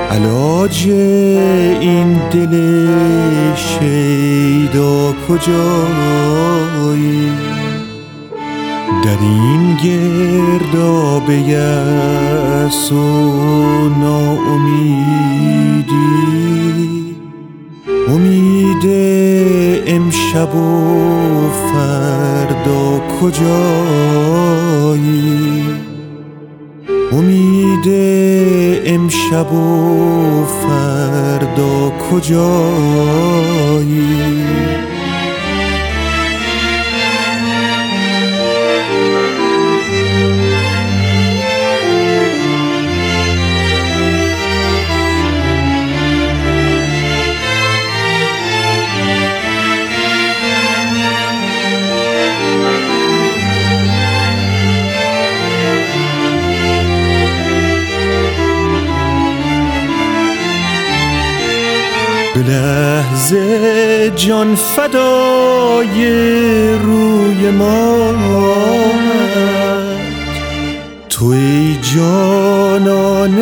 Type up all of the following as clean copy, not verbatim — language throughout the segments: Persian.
علاج این دل شیدا کجایی؟ در این گرداب یأس و ناامیدی، امید امشب و فردا کجایی؟ امید امشب و فردا کجایی؟ به لحظه جان فدای روی ماست، تو ای جانان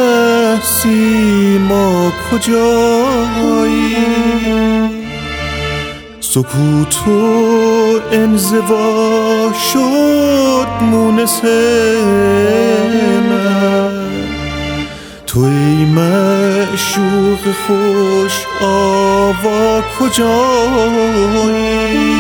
مسیما کجایی؟ سکوت و انزوا شد مونس من، تو ای معشوق خوش آوا کجایی؟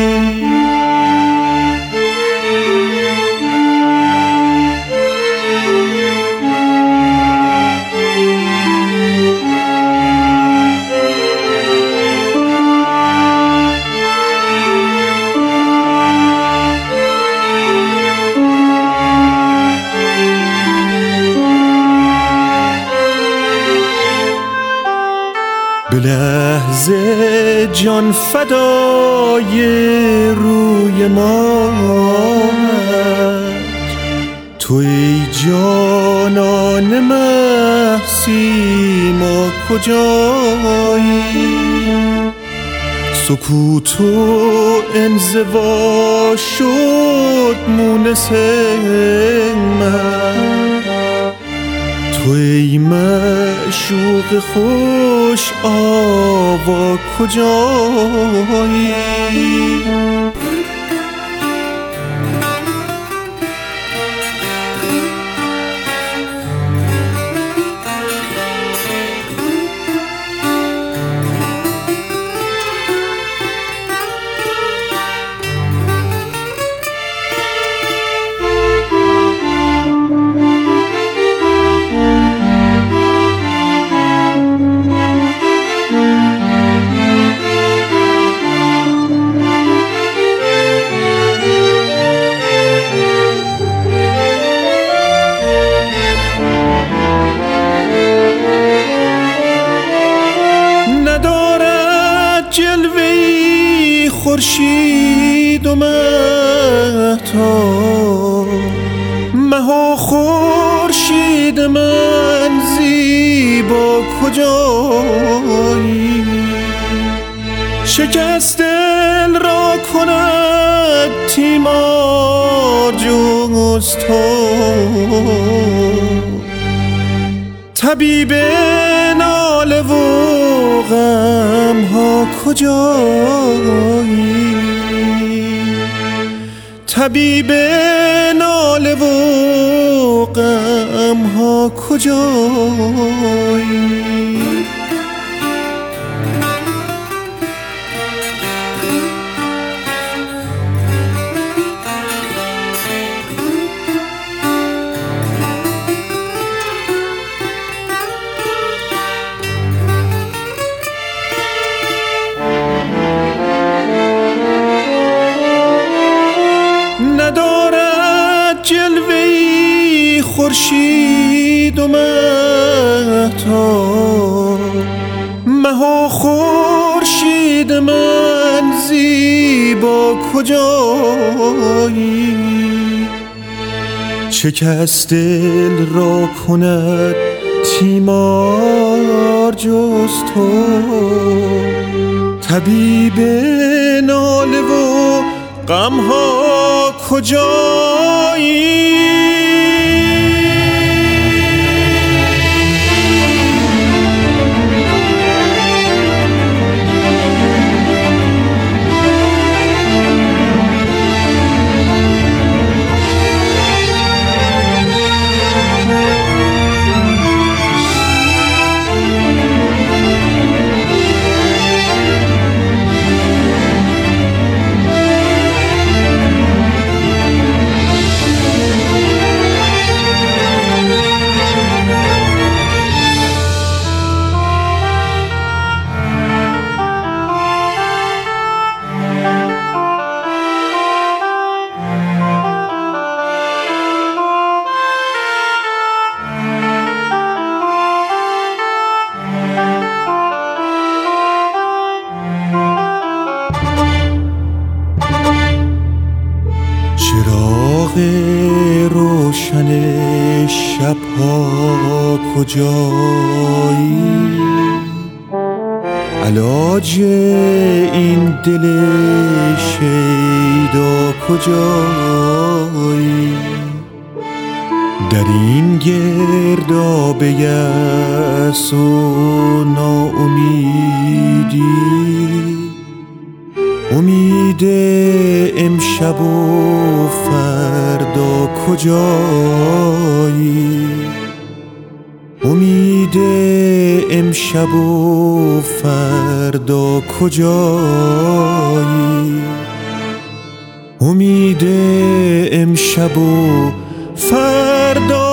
به لحظه جان فدای روی ماست، تو ای جانان مسیما کجایی؟ سکوت و انزوا شد مونس من، تو ای معشوق خوش آوا کجایی؟ جلوه‌ای خورشید و مهتاب، مه و خورشید من زیبا کجایی؟ شکست دل را کند تیمار جز تو، طبیب ناله و غم ها کجایی؟ طبیب ناله و غم ها کجایی؟ ندارد جلوه‌ای خورشید و مهتاب، مه و خورشید من زیبا کجایی؟ شکست دل را کند تیمار جز تو، طبیب ناله و غم ها کجایی؟ کجایی؟ علاج این دل شیدا کجایی؟ در این گرداب یأس و ناامیدی امید امشب و فردا کجایی؟ امید امشب و فردا کجایی؟ امید امشب و فردا